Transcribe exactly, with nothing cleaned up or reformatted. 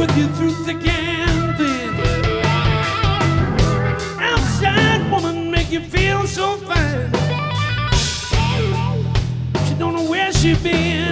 with you through thick and thin. Outside woman make you feel so fine. She don't know where she been.